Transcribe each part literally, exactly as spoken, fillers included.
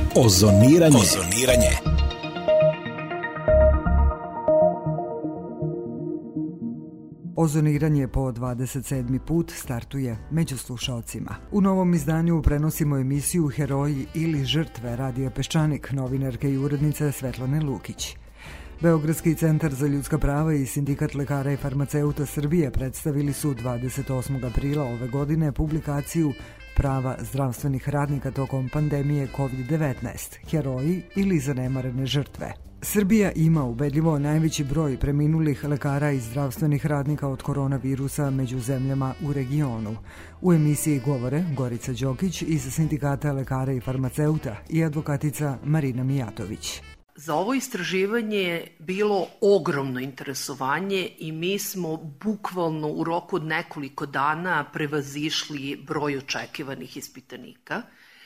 Ozoniranje. Ozoniranje. Ozoniranje po dvadeset sedmi put startuje među slušalcima. U novom izdanju prenosimo emisiju Heroji ili žrtve Radija Peščanik, novinarke i urednice Svetlane Lukić. Beogradski centar za ljudska prava i Sindikat lekara i farmaceuta Srbije predstavili su dvadeset osmog aprila ove godine publikaciju Prava zdravstvenih radnika tokom pandemije kovid devetnaest, heroji ili zanemarene žrtve. Srbija ima ubedljivo najveći broj preminulih lekara i zdravstvenih radnika od koronavirusa među zemljama u regionu. U emisiji govore Gorica Đokić iz Sindikata lekara i farmaceuta i advokatica Marina Mijatović. Za ovo istraživanje je bilo ogromno interesovanje i mi smo bukvalno u roku od nekoliko dana prevazišli broj očekivanih ispitanika.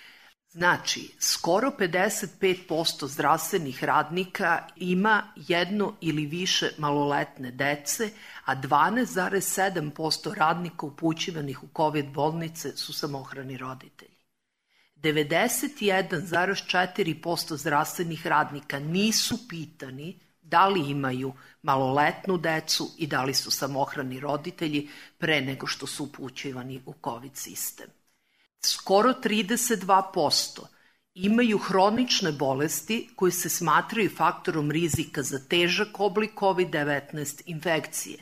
Znači, skoro pedeset pet posto zdravstvenih radnika ima jedno ili više maloletne dece, a dvanaest zarez sedam posto radnika upućivanih u COVID bolnice su samohrani roditelji. devedeset jedan zarez četiri posto zdravstvenih radnika nisu pitani da li imaju maloletnu decu i da li su samohrani roditelji pre nego što su upućivani u COVID sistem. Skoro trideset dva posto imaju hronične bolesti koje se smatraju faktorom rizika za težak oblik kovid devetnaest infekcije.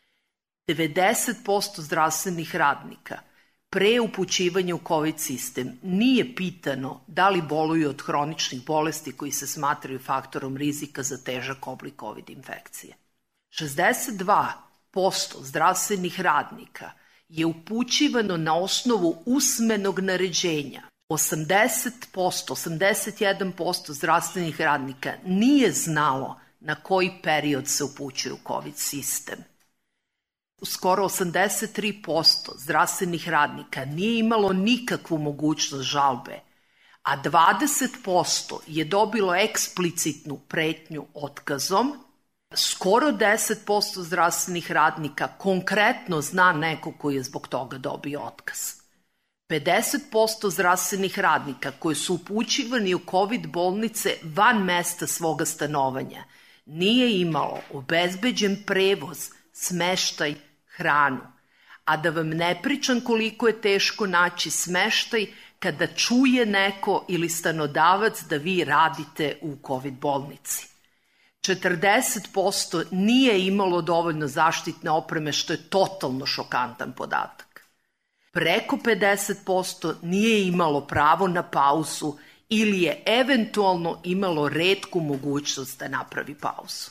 devedeset posto zdravstvenih radnika pre upućivanja u COVID sistem nije pitano da li boluju od hroničnih bolesti koji se smatraju faktorom rizika za težak oblik COVID infekcije. šezdeset dva posto zdravstvenih radnika je upućivano na osnovu usmenog naređenja. osamdeset posto, osamdeset jedan posto zdravstvenih radnika nije znalo na koji period se upućuje u COVID sistem. Skoro osamdeset tri posto zdravstvenih radnika nije imalo nikakvu mogućnost žalbe, a dvadeset posto je dobilo eksplicitnu pretnju otkazom. Skoro deset posto zdravstvenih radnika konkretno zna neko koji je zbog toga dobio otkaz. pedeset posto zdravstvenih radnika koji su upućivani u COVID bolnice van mesta svoga stanovanja nije imalo obezbeđen prevoz, smeštaj, hranu. A da vam ne pričam koliko je teško naći smeštaj kada čuje neko ili stanodavac da vi radite u COVID bolnici. četrdeset posto nije imalo dovoljno zaštitne opreme, što je totalno šokantan podatak. Preko pedeset posto nije imalo pravo na pauzu ili je eventualno imalo retku mogućnost da napravi pauzu.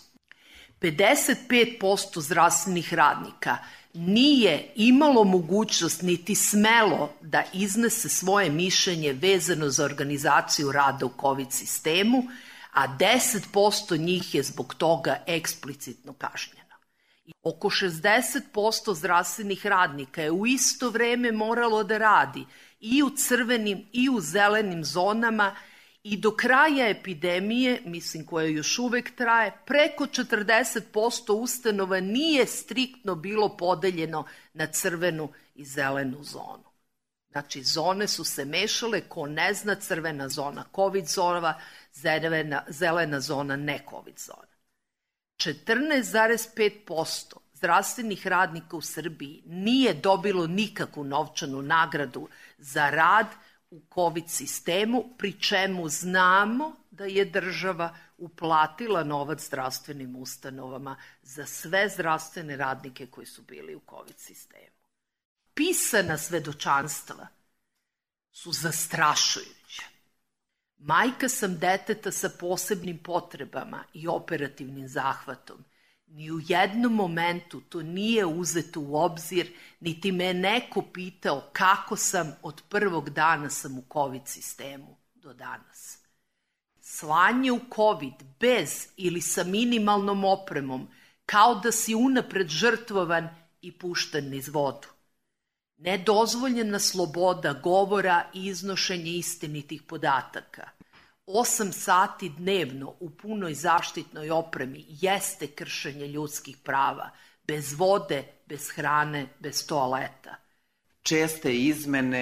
pedeset pet posto zdravstvenih radnika nije imalo mogućnost niti smelo da iznese svoje mišljenje vezano za organizaciju rada u COVID sistemu, a deset posto njih je zbog toga eksplicitno kažnjeno. Oko šezdeset posto zdravstvenih radnika je u isto vreme moralo da radi i u crvenim i u zelenim zonama i do kraja epidemije, mislim koja još uvek traje, preko četrdeset posto ustanova nije striktno bilo podeljeno na crvenu i zelenu zonu. Znači, zone su se mešale, ko ne zna, crvena zona COVID zona, zelena, zelena zona ne COVID zona. četrnaest zarez pet posto zdravstvenih radnika u Srbiji nije dobilo nikakvu novčanu nagradu za rad u COVID sistemu, pri čemu znamo da je država uplatila novac zdravstvenim ustanovama za sve zdravstvene radnike koji su bili u COVID sistemu. Pisana svedočanstva su zastrašujuća. Majka sam deteta sa posebnim potrebama i operativnim zahvatom. Ni u jednom momentu to nije uzeto u obzir, niti me neko pitao kako sam od prvog dana sam u COVID sistemu do danas. Slanje u COVID bez ili sa minimalnom opremom, kao da si unapred žrtvovan i pušten niz vodu. Nedozvoljena sloboda govora i iznošenje istinitih podataka. Osam sati dnevno u punoj zaštitnoj opremi jeste kršenje ljudskih prava, bez vode, bez hrane, bez toaleta. Česte izmene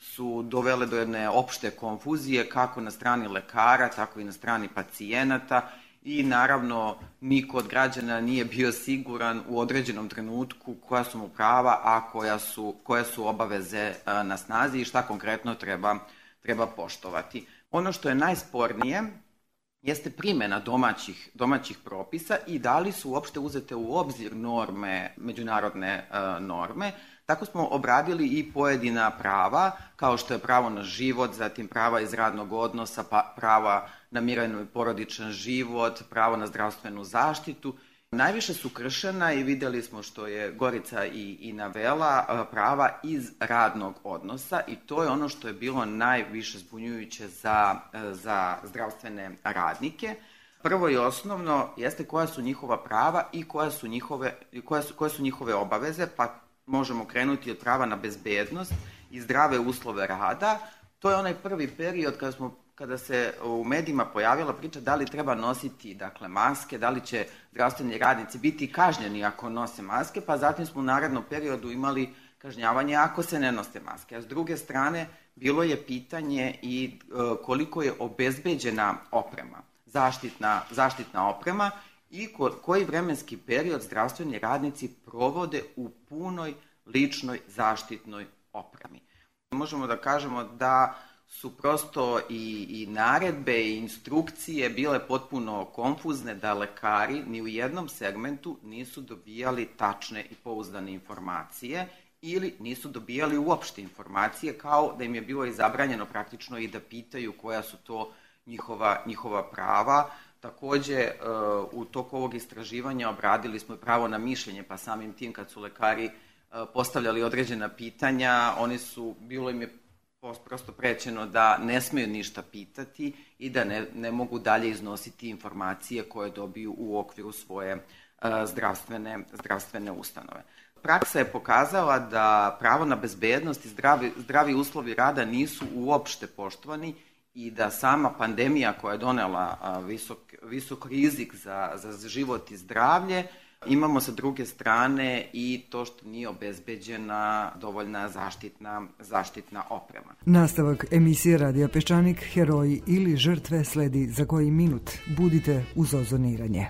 su dovele do jedne opšte konfuzije kako na strani lekara, tako i na strani pacijenata i naravno niko od građana nije bio siguran u određenom trenutku koja su mu prava, a koja su, koje su obaveze na snazi i šta konkretno treba, treba poštovati. Ono što je najspornije jeste primjena domaćih, domaćih propisa i da li su uopšte uzete u obzir norme, međunarodne uh, norme. Tako smo obradili i pojedina prava, kao što je pravo na život, zatim prava iz radnog odnosa, pa prava na miran i porodičan život, pravo na zdravstvenu zaštitu. Najviše su kršena i videli smo što je Gorica i, i navela prava iz radnog odnosa i to je ono što je bilo najviše zbunjujuće za, za zdravstvene radnike. Prvo i osnovno jeste koja su njihova prava i koja su njihove, koje su, koje su njihove obaveze, pa možemo krenuti od prava na bezbednost i zdrave uslove rada. To je onaj prvi period kada smo kada se u medijima pojavila priča da li treba nositi dakle, maske, da li će zdravstveni radnici biti kažnjeni ako nose maske, pa zatim smo u narednom periodu imali kažnjavanje ako se ne nose maske. A s druge strane, bilo je pitanje i e, koliko je obezbeđena oprema, zaštitna, zaštitna oprema i ko, koji vremenski period zdravstveni radnici provode u punoj ličnoj zaštitnoj opremi. Možemo da kažemo da su prosto i, i naredbe i instrukcije bile potpuno konfuzne, da lekari ni u jednom segmentu nisu dobijali tačne i pouzdane informacije ili nisu dobijali uopšte informacije, kao da im je bilo i zabranjeno praktično i da pitaju koja su to njihova, njihova prava. Takođe, u toku ovog istraživanja obradili smo i pravo na mišljenje, pa samim tim kad su lekari postavljali određena pitanja, oni su, bilo im je prosto prećeno da ne smeju ništa pitati i da ne, ne mogu dalje iznositi informacije koje dobiju u okviru svoje uh, zdravstvene, zdravstvene ustanove. Praksa je pokazala da pravo na bezbednost i zdravi, zdravi uslovi rada nisu uopšte poštovani i da sama pandemija koja je donela uh, visok, visok rizik za, za život i zdravlje, imamo sa druge strane i to što nije obezbeđena dovoljna zaštitna, zaštitna oprema. Nastavak emisije Radija Peščanik, heroji ili žrtve sledi za koji minut. Budite uz ozoniranje.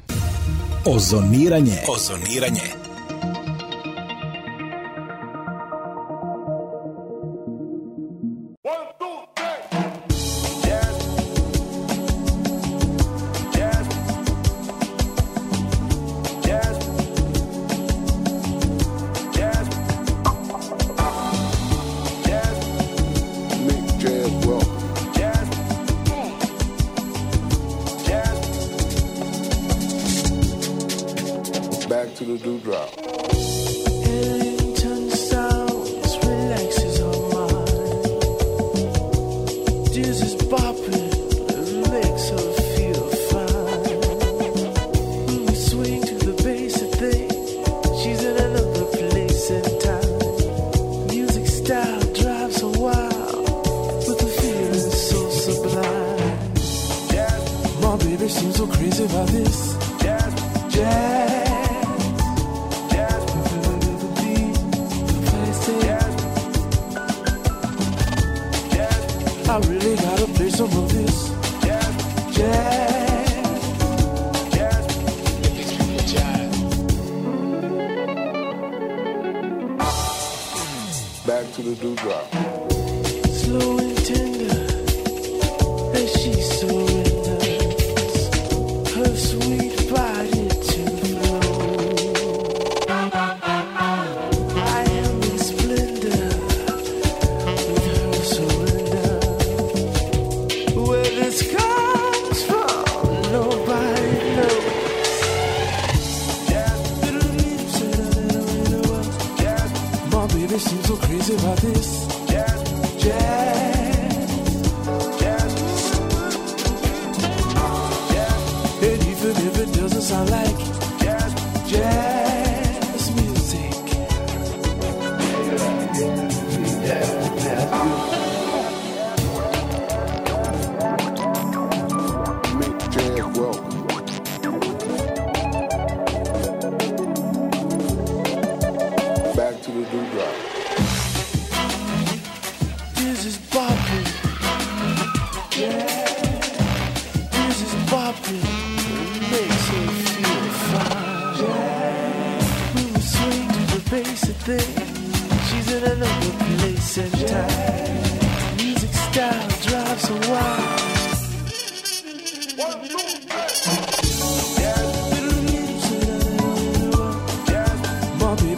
Ozoniranje. Ozoniranje. Seems so crazy about this jazz, jazz.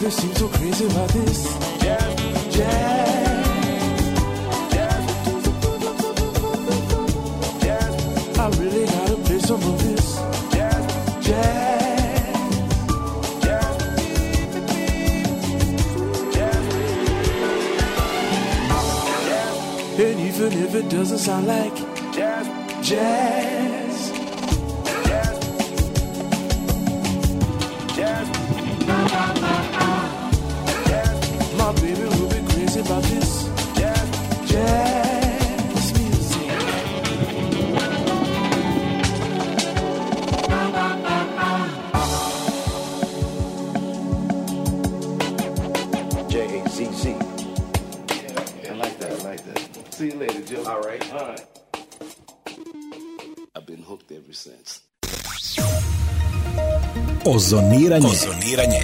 baby seems so crazy about this jazz, jazz, jazz, jazz. I really gotta play some of this jazz, jazz, jazz, jazz, jazz. And even if it doesn't sound like jazz, jazz, jazz, jazz. My baby will be crazy about this jazz, jazz music. J A Z Z. Yeah, I like that, I like that. See you later, Joe. All right. All right. I've been hooked ever since. Ozoniranje. Ozoniranje.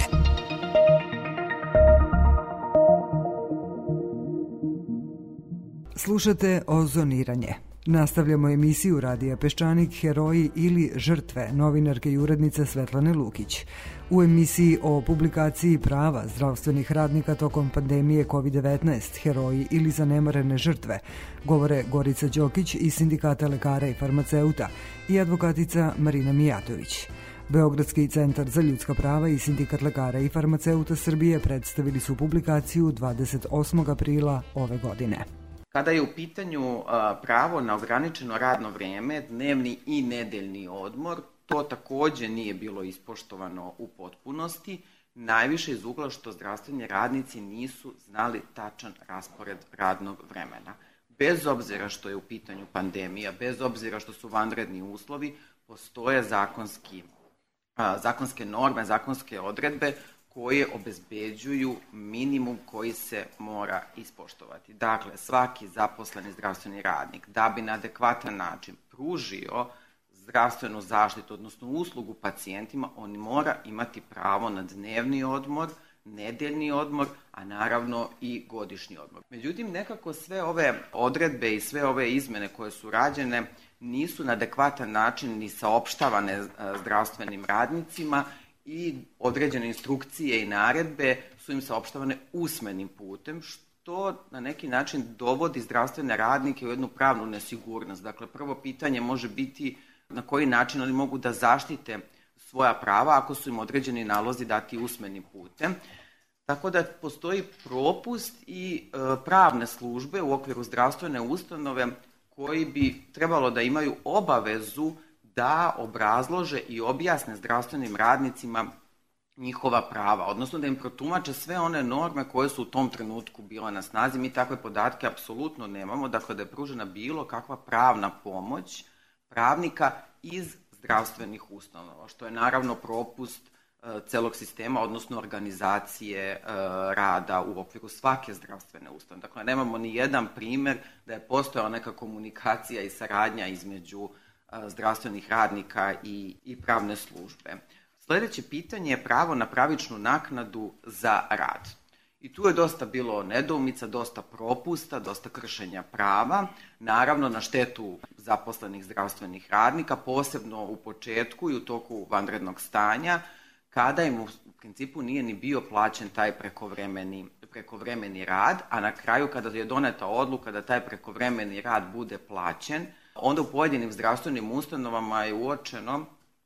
Slušate Ozoniranje. Nastavljamo emisiju Radija Peščanik, heroji ili žrtve, novinarke i urednice Svetlane Lukić. U emisiji o publikaciji prava zdravstvenih radnika tokom pandemije kovid devetnaest, heroji ili zanemarene žrtve, govore Gorica Đokić iz Sindikata lekara i farmaceuta i advokatica Marina Mijatović. Beogradski centar za ljudska prava i Sindikat lekara i farmaceuta Srbije predstavili su publikaciju dvadeset osmog aprila ove godine. Kada je u pitanju pravo na ograničeno radno vreme, dnevni i nedeljni odmor, to takođe nije bilo ispoštovano u potpunosti, najviše iz ugla što zdravstveni radnici nisu znali tačan raspored radnog vremena. Bez obzira što je u pitanju pandemija, bez obzira što su vanredni uslovi, postoje zakonski, zakonske norme, zakonske odredbe koje obezbeđuju minimum koji se mora ispoštovati. Dakle, svaki zaposleni zdravstveni radnik da bi na adekvatan način pružio zdravstvenu zaštitu, odnosno uslugu pacijentima, on mora imati pravo na dnevni odmor, nedeljni odmor, a naravno i godišnji odmor. Međutim, nekako sve ove odredbe i sve ove izmene koje su rađene nisu na adekvatan način ni saopštavane zdravstvenim radnicima i određene instrukcije i naredbe su im saopštavane usmenim putem, što na neki način dovodi zdravstvene radnike u jednu pravnu nesigurnost. Dakle, prvo pitanje može biti na koji način oni mogu da zaštite svoja prava ako su im određeni nalozi dati usmenim putem. Tako da postoji propust i e, pravne službe u okviru zdravstvene ustanove koji bi trebalo da imaju obavezu da obrazlože i objasne zdravstvenim radnicima njihova prava, odnosno da im protumače sve one norme koje su u tom trenutku bile na snazi. Mi takve podatke apsolutno nemamo, dakle da je pružena bilo kakva pravna pomoć pravnika iz zdravstvenih ustanova, što je naravno propust e, celog sistema, odnosno organizacije e, rada u okviru svake zdravstvene ustanove. Dakle, nemamo ni jedan primer da je postojala neka komunikacija i saradnja između zdravstvenih radnika i, i pravne službe. Sledeće pitanje je pravo na pravičnu naknadu za rad. I tu je dosta bilo nedoumica, dosta propusta, dosta kršenja prava, naravno na štetu zaposlenih zdravstvenih radnika, posebno u početku i u toku vanrednog stanja, kada im u principu nije ni bio plaćen taj prekovremeni, prekovremeni rad, a na kraju kada je doneta odluka da taj prekovremeni rad bude plaćen, onda u pojedinim zdravstvenim ustanovama je uočeno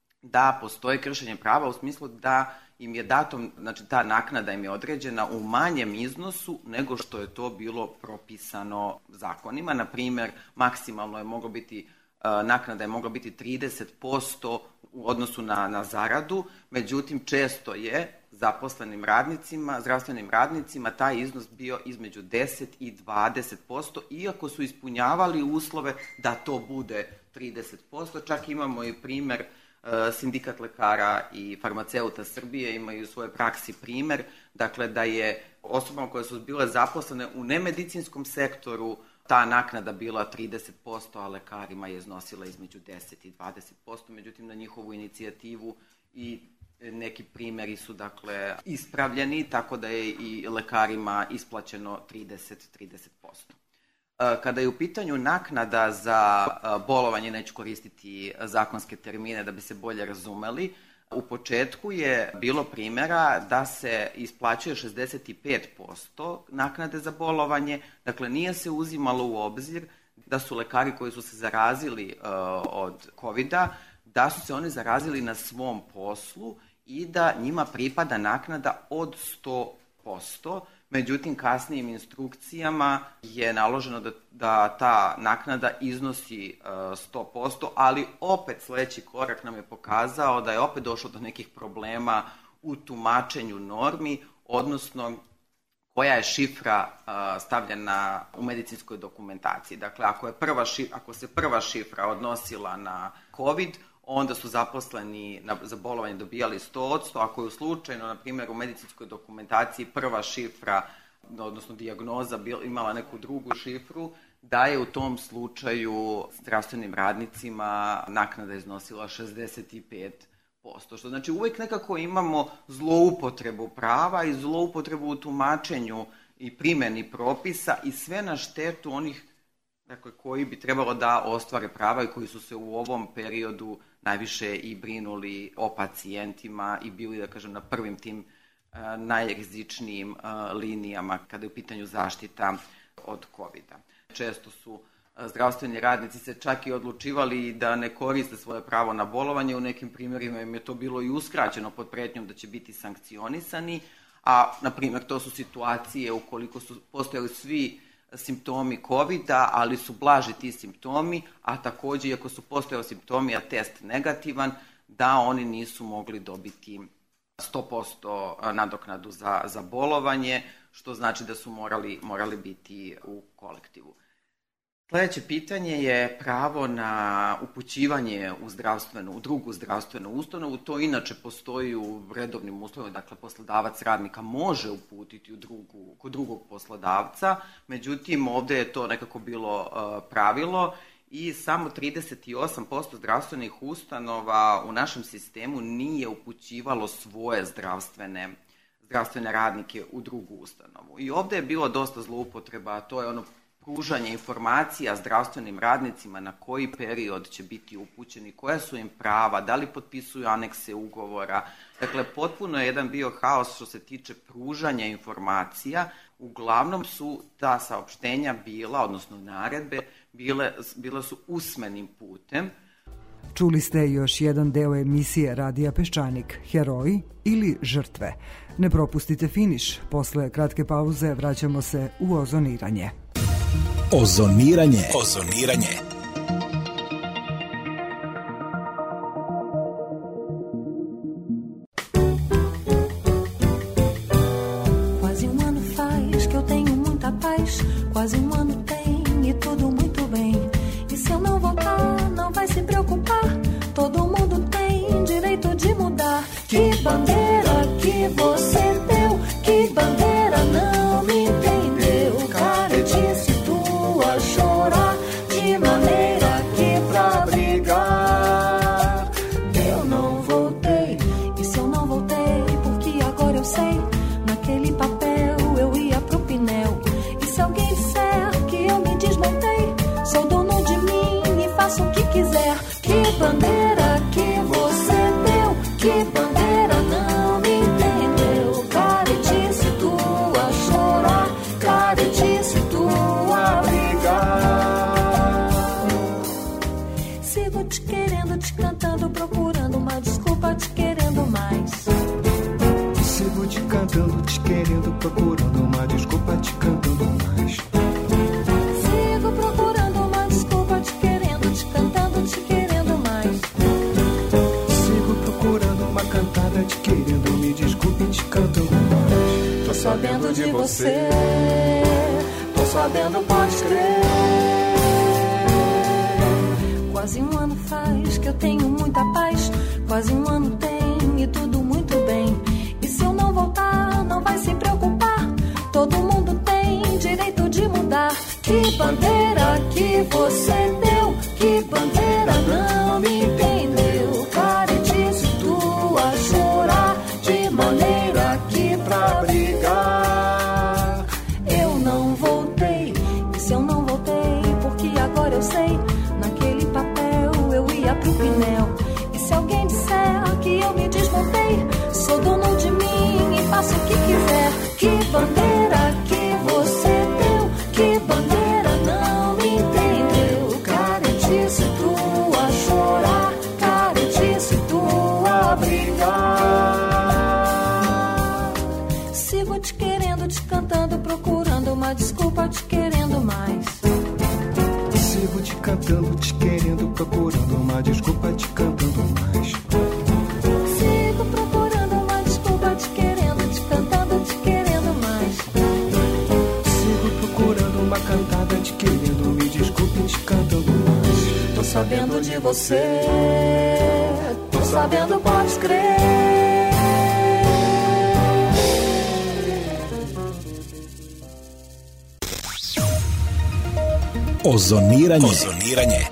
da postoje kršenje prava u smislu da im je dato, znači ta naknada im je određena u manjem iznosu nego što je to bilo propisano zakonima. Na primer, maksimalno je moglo biti, naknada je mogla biti trideset posto u odnosu na, na zaradu, međutim često je zaposlenim radnicima, zdravstvenim radnicima taj iznos bio između deset i dvadeset posto, iako su ispunjavali uslove da to bude trideset posto. Čak imamo i primer, Sindikat lekara i farmaceuta Srbije imaju u svojoj praksi primer, dakle da je osobama koje su bile zaposlene u nemedicinskom sektoru ta naknada bila trideset posto, a lekarima je iznosila između deset i dvadeset posto, međutim na njihovu inicijativu i neki primjeri su dakle ispravljeni, tako da je i lekarima isplaćeno trideset do trideset posto. Kada je u pitanju naknada za bolovanje, neću koristiti zakonske termine da bi se bolje razumeli, U početku je bilo primjera da se isplaćuje šezdeset pet posto naknade za bolovanje, dakle nije se uzimalo u obzir da su lekari koji su se zarazili uh, od kovida, da su se oni zarazili na svom poslu i da njima pripada naknada od sto posto. Međutim, kasnijim instrukcijama je naloženo da, da ta naknada iznosi uh, sto posto, ali opet sledeći korak nam je pokazao da je opet došlo do nekih problema u tumačenju normi, odnosno koja je šifra uh, stavljena u medicinskoj dokumentaciji. Dakle, ako, je prva šifra, ako se prva šifra odnosila na COVID, onda su zaposleni na, za bolovanje dobijali sto posto, ako je u slučajno, na primjer, u medicinskoj dokumentaciji prva šifra, odnosno dijagnoza bil, imala neku drugu šifru, da je u tom slučaju zdravstvenim radnicima naknada iznosila šezdeset pet posto. Što znači uvijek nekako imamo zloupotrebu prava i zloupotrebu u tumačenju i primjeni propisa i sve na štetu onih, dakle, koji bi trebalo da ostvare prava i koji su se u ovom periodu najviše i brinuli o pacijentima i bili, da kažem, na prvim tim uh, najrizičnijim uh, linijama kada je u pitanju zaštita od kovida. Često su uh, zdravstveni radnici se čak i odlučivali da ne koriste svoje pravo na bolovanje, u nekim primjerima im je to bilo i uskraćeno pod pretnjom da će biti sankcionisani, a, na primjer, to su situacije ukoliko su postojali svi simptomi kovida, ali su blaži ti simptomi, a takođe, iako su postojali simptomi, a test negativan, da oni nisu mogli dobiti sto posto nadoknadu za, za bolovanje, što znači da su morali, morali biti u kolektivu. Sljedeće pitanje je pravo na upućivanje u zdravstvenu, u drugu zdravstvenu ustanovu. To inače postoji u redovnim uslovima, dakle poslodavac radnika može uputiti u drugu, kod drugog poslodavca, međutim ovde je to nekako bilo uh, pravilo i samo trideset osam posto zdravstvenih ustanova u našem sistemu nije upućivalo svoje zdravstvene, zdravstvene radnike u drugu ustanovu. I ovde je bilo dosta zloupotreba, a to je ono pružanje informacija zdravstvenim radnicima na koji period će biti upućeni, koja su im prava, da li potpisuju anekse ugovora. Dakle, potpuno je jedan bio haos što se tiče pružanja informacija. Uglavnom su ta saopštenja bila, odnosno naredbe, bile, bile su usmenim putem. Čuli ste još jedan deo emisije Radija Peščanik, Heroji ili žrtve. Ne propustite finiš. Posle kratke pauze vraćamo se u ozoniranje. Ozoniranje. Ozoniranje. Quase um ano faz que eu tenho muita paz. Quase um ano tem e tudo muito bem. E se eu não voltar, não vai se preocupar. Todo mundo tem direito de mudar. Que bandeira que você deu? Que bandeira não me entendeu? Caretice tua chorar de maneira que pra brigar eu não voltei. E se eu não voltei, porque agora eu sei, naquele papel eu ia pro Pinel. E se alguém disser que eu me desmontei, sou dono de mim e faço o que quiser. Que bandeira que você deu? Que bandeira não me entendeu? Caretice tua chorar, caretice tua brigar. Sigo te querendo, te cantando, procurando uma desculpa, te querendo mais. Sigo te cantando, te querendo, procurando uma desculpa, te cantando mais. Sigo procurando uma desculpa, te querendo, te cantando, te querendo mais. Sigo procurando uma cantada, te querendo, me desculpe, te cantando mais. Tô sabendo de você, tô sabendo, pode crer. Quase um ano faz que eu tenho muita paz. Quase um ano tem e tudo muito bem. E se eu não voltar, não vai se preocupar. Todo mundo tem direito de mudar. Que bandeira que você deu? Que bandeira não me entendeu? Caretice tua chorar de maneira que pra brigar eu não voltei. E se eu não voltei, porque agora eu sei, naquele papel eu ia pro Pinel. E se alguém disser que eu me desmontei, desculpa te querendo mais. Sigo te cantando, te querendo, procurando uma desculpa, te cantando mais. Sigo procurando uma desculpa, te querendo, te cantando, te querendo mais. Sigo procurando uma cantada, te querendo, me desculpe, te cantando mais. Tô sabendo de você, tô sabendo, pode crer. Ozoniranje. Ozoniranje.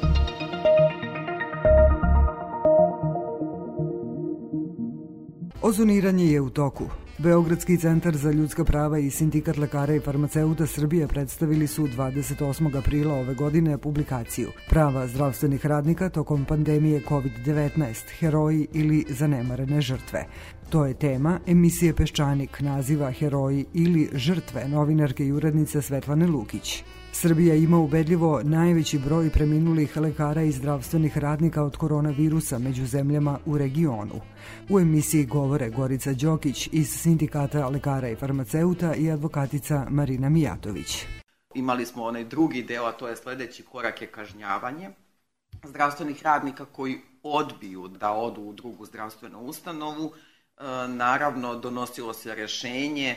Ozoniranje je u toku. Beogradski centar za ljudska prava i Sindikat lekara i farmaceuta Srbije predstavili su dvadeset osmog aprila ove godine publikaciju Prava zdravstvenih radnika tokom pandemije kovid devetnaest, heroji ili zanemarene žrtve. To je tema emisije Peščanik, naziva Heroji ili žrtve novinarke i urednice Svetlane Lukić. Srbija ima ubedljivo najveći broj preminulih lekara i zdravstvenih radnika od koronavirusa među zemljama u regionu. U emisiji govore Gorica Đokić iz Sindikata lekara i farmaceuta i advokatica Marina Mijatović. Imali smo onaj drugi deo, a to je sledeći korak je kažnjavanje zdravstvenih radnika koji odbiju da odu u drugu zdravstvenu ustanovu. Naravno, donosilo se rešenje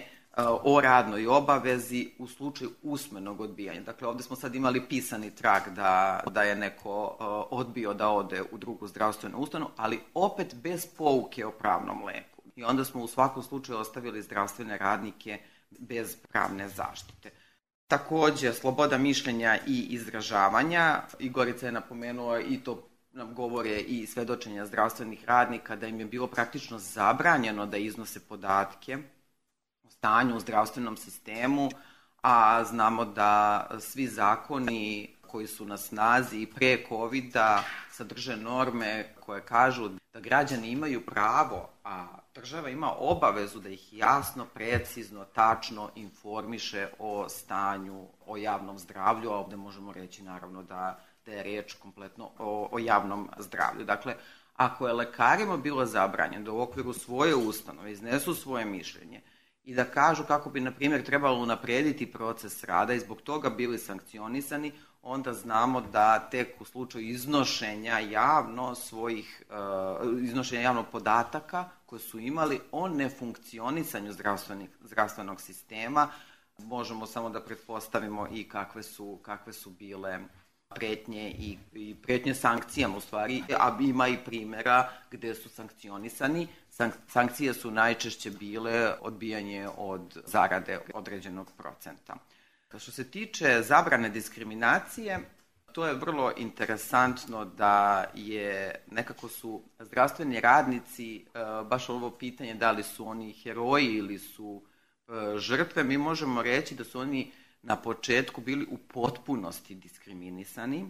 o radnoj obavezi u slučaju usmenog odbijanja. Dakle, ovde smo sad imali pisani trag da, da je neko odbio da ode u drugu zdravstvenu ustanovu, ali opet bez pouke o pravnom leku. I onda smo u svakom slučaju ostavili zdravstvene radnike bez pravne zaštite. Takođe, sloboda mišljenja i izražavanja. Igorica je napomenula i to nam govore i svedočenja zdravstvenih radnika da im je bilo praktično zabranjeno da iznose podatke stanju u zdravstvenom sistemu, a znamo da svi zakoni koji su na snazi i pre kovida sadrže norme koje kažu da građani imaju pravo, a država ima obavezu da ih jasno, precizno, tačno informiše o stanju, o javnom zdravlju, a ovde možemo reći naravno da, da je reč kompletno o, o javnom zdravlju. Dakle, ako je lekarima bilo zabranjeno da u okviru svoje ustanove iznesu svoje mišljenje i da kažu kako bi, na primjer, trebalo unaprediti proces rada i zbog toga bili sankcionisani, onda znamo da tek u slučaju iznošenja javno svojih, uh, iznošenja javnog podataka koje su imali o nefunkcionisanju zdravstvenog sistema, možemo samo da pretpostavimo i kakve su, kakve su bile pretnje i, i pretnje sankcijama u stvari, a ima i primjera gde su sankcionisani. Sank, sankcije su najčešće bile odbijanje od zarade određenog procenta. Što se tiče zabrane diskriminacije, to je vrlo interesantno da je nekako su zdravstveni radnici, baš ovo pitanje da li su oni heroji ili su žrtve, mi možemo reći da su oni na početku bili u potpunosti diskriminisani.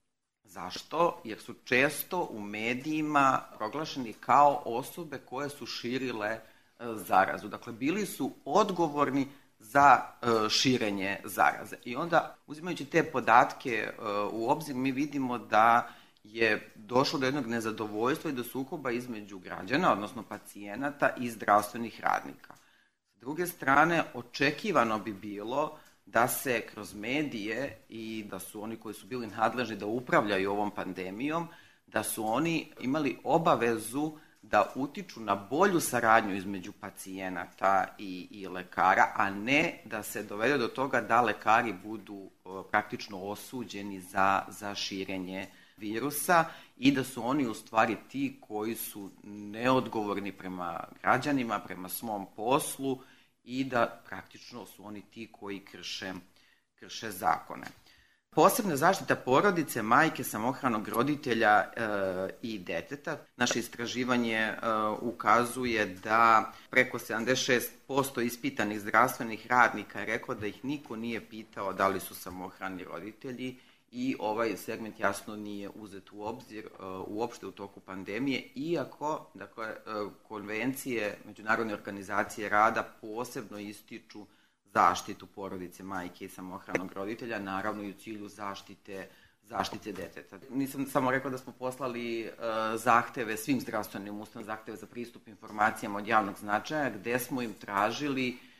Zašto? Jer su često u medijima proglašeni kao osobe koje su širile zarazu. Dakle, bili su odgovorni za širenje zaraze. I onda, uzimajući te podatke u obzir, mi vidimo da je došlo do jednog nezadovoljstva i do sukoba između građana, odnosno pacijenata i zdravstvenih radnika. S druge strane, očekivano bi bilo da se kroz medije i da su oni koji su bili nadležni da upravljaju ovom pandemijom, da su oni imali obavezu da utiču na bolju saradnju između pacijenata i, i lekara, a ne da se dovede do toga da lekari budu o, praktično osuđeni za, za širenje virusa i da su oni u stvari ti koji su neodgovorni prema građanima, prema svom poslu i da praktično su oni ti koji krše, krše zakone. Posebna zaštita porodice, majke, samohranog roditelja e, i deteta. Naše istraživanje e, ukazuje da preko sedamdeset šest posto ispitanih zdravstvenih radnika je reklo da ih niko nije pitao da li su samohrani roditelji i ovaj segment jasno nije uzet u obzir e, uopšte u toku pandemije, iako dakle, konvencije Međunarodne organizacije rada posebno ističu zaštitu porodice, majke i samohranog roditelja, naravno i u cilju zaštite, zaštite deteta. Nisam samo rekla da smo poslali uh, zahteve svim zdravstvenim ustanovama, zahteve za pristup informacijama od javnog značaja, gde smo im tražili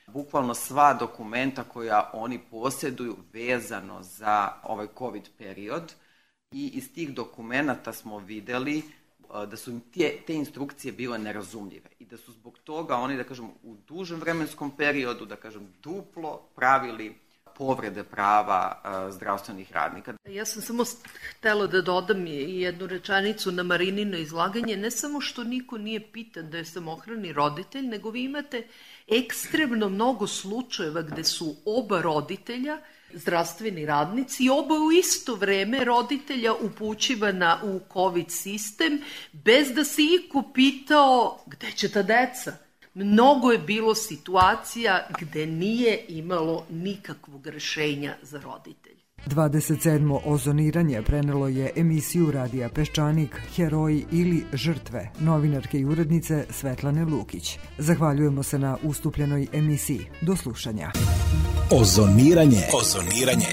bukvalno sva dokumenta koja oni posjeduju vezano za ovaj COVID period i iz tih dokumenata smo vidjeli da su im te, te instrukcije bile nerazumljive i da su zbog toga oni, da kažem, u dužem vremenskom periodu, da kažem, duplo pravili povrede prava uh, zdravstvenih radnika. Ja sam samo htjela da dodam jednu rečenicu na Marinino izlaganje, ne samo što niko nije pitan da je samohrani roditelj, nego vi imate ekstremno mnogo slučajeva gde su oba roditelja zdravstveni radnici i oba u isto vreme roditelja upućivana u COVID sistem bez da se iko pitao gde će ta deca. Mnogo je bilo situacija gde nije imalo nikakvog rešenja za roditelj. dvadeset sedmo ozoniranje prenelo je emisiju Radija Peščanik, Heroji ili žrtve, novinarke i urednice Svetlane Lukić. Zahvaljujemo se na ustupljenoj emisiji. Do slušanja. Ozoniranje. Ozoniranje.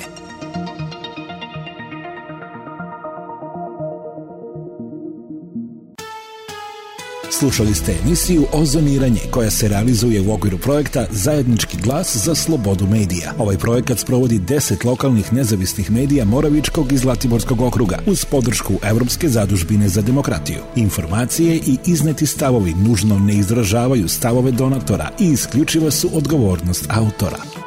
Slušali ste emisiju Ozoniranje koja se realizuje u okviru projekta Zajednički glas za slobodu medija. Ovaj projekat sprovodi deset lokalnih nezavisnih medija Moravičkog i Zlatiborskog okruga uz podršku Evropske zadužbine za demokratiju. Informacije i izneti stavovi nužno ne izražavaju stavove donatora i isključiva su odgovornost autora.